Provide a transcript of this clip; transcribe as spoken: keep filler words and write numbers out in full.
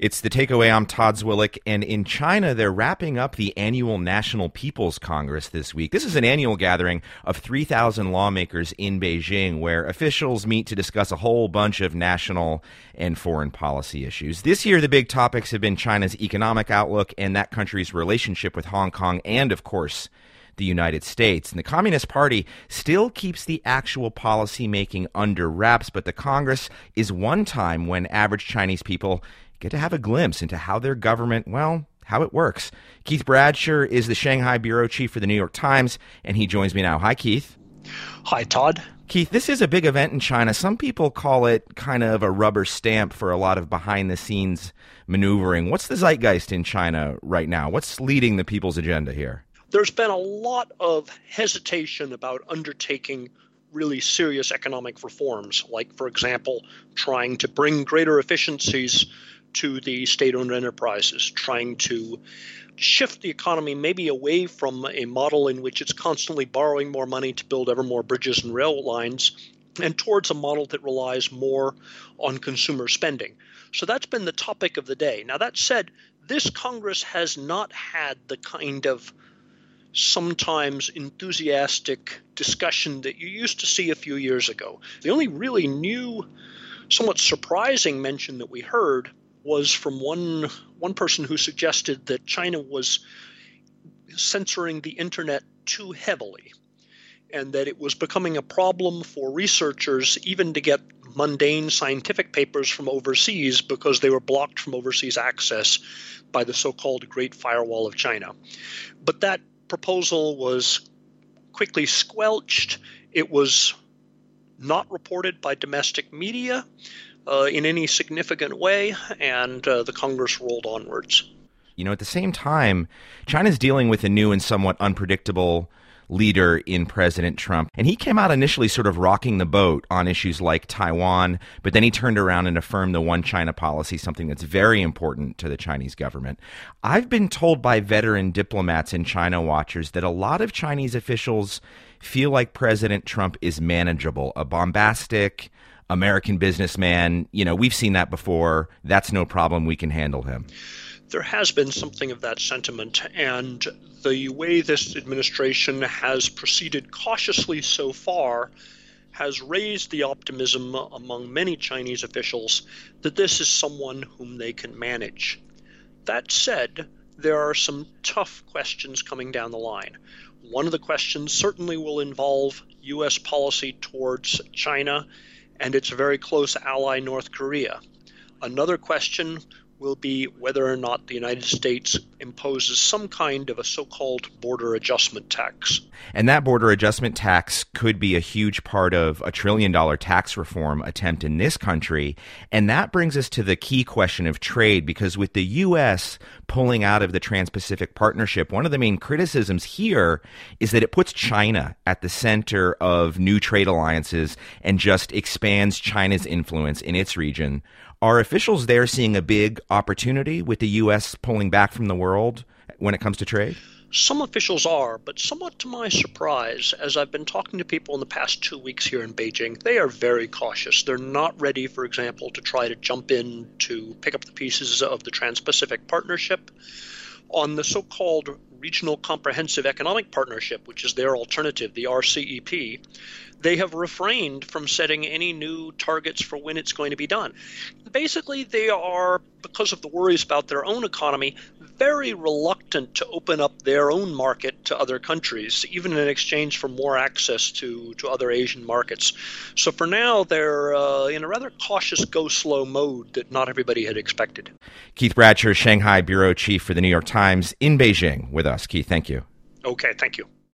It's The Takeaway. I'm Todd Zwillich, and in China, they're wrapping up the annual National People's Congress this week. This is an annual gathering of three thousand lawmakers in Beijing, where officials meet to discuss a whole bunch of national and foreign policy issues. This year, the big topics have been China's economic outlook and that country's relationship with Hong Kong and, of course, the United States. And the Communist Party still keeps the actual policy making under wraps, but the Congress is one time when average Chinese people get to have a glimpse into how their government, well, how it works. Keith Bradsher is the Shanghai bureau chief for the New York Times, and he joins me now. Hi, Keith. Hi, Todd. Keith, this is a big event in China. Some people call it kind of a rubber stamp for a lot of behind-the-scenes maneuvering. What's the zeitgeist in China right now? What's leading the people's agenda here? There's been a lot of hesitation about undertaking really serious economic reforms, like, for example, trying to bring greater efficiencies to the state-owned enterprises, trying to shift the economy maybe away from a model in which it's constantly borrowing more money to build ever more bridges and rail lines, and towards a model that relies more on consumer spending. So that's been the topic of the day. Now, that said, this Congress has not had the kind of sometimes enthusiastic discussion that you used to see a few years ago. The only really new, somewhat surprising mention that we heard was from one one person who suggested that China was censoring the internet too heavily, and that it was becoming a problem for researchers even to get mundane scientific papers from overseas because they were blocked from overseas access by the so-called Great Firewall of China. But that proposal was quickly squelched. It was not reported by domestic media uh, in any significant way, and uh, the Congress rolled onwards. You know, at the same time, China's dealing with a new and somewhat unpredictable leader in President Trump. And he came out initially sort of rocking the boat on issues like Taiwan, but then he turned around and affirmed the One China policy, something that's very important to the Chinese government. I've been told by veteran diplomats and China watchers that a lot of Chinese officials feel like President Trump is manageable, a bombastic American businessman. You know, we've seen that before. That's no problem. We can handle him. There has been something of that sentiment, and the way this administration has proceeded cautiously so far has raised the optimism among many Chinese officials that this is someone whom they can manage. That said, there are some tough questions coming down the line. One of the questions certainly will involve U S policy towards China and its very close ally North Korea. Another question will be whether or not the United States imposes some kind of a so-called border adjustment tax. And that border adjustment tax could be a huge part of a trillion-dollar tax reform attempt in this country. And that brings us to the key question of trade, because with the U S pulling out of the Trans-Pacific Partnership, one of the main criticisms here is that it puts China at the center of new trade alliances and just expands China's influence in its region. Are officials there seeing a big opportunity with the U S pulling back from the world when it comes to trade? Some officials are, but somewhat to my surprise, as I've been talking to people in the past two weeks here in Beijing, they are very cautious. They're not ready, for example, to try to jump in to pick up the pieces of the Trans-Pacific Partnership. On the so-called Regional Comprehensive Economic Partnership, which is their alternative, the R C E P, they have refrained from setting any new targets for when it's going to be done. Basically, they are, because of the worries about their own economy, very reluctant to open up their own market to other countries, even in exchange for more access to, to other Asian markets. So for now, they're uh, in a rather cautious go-slow mode that not everybody had expected. Keith Bradsher, Shanghai bureau chief for the New York Times in Beijing with us. Keith, thank you. Okay, thank you.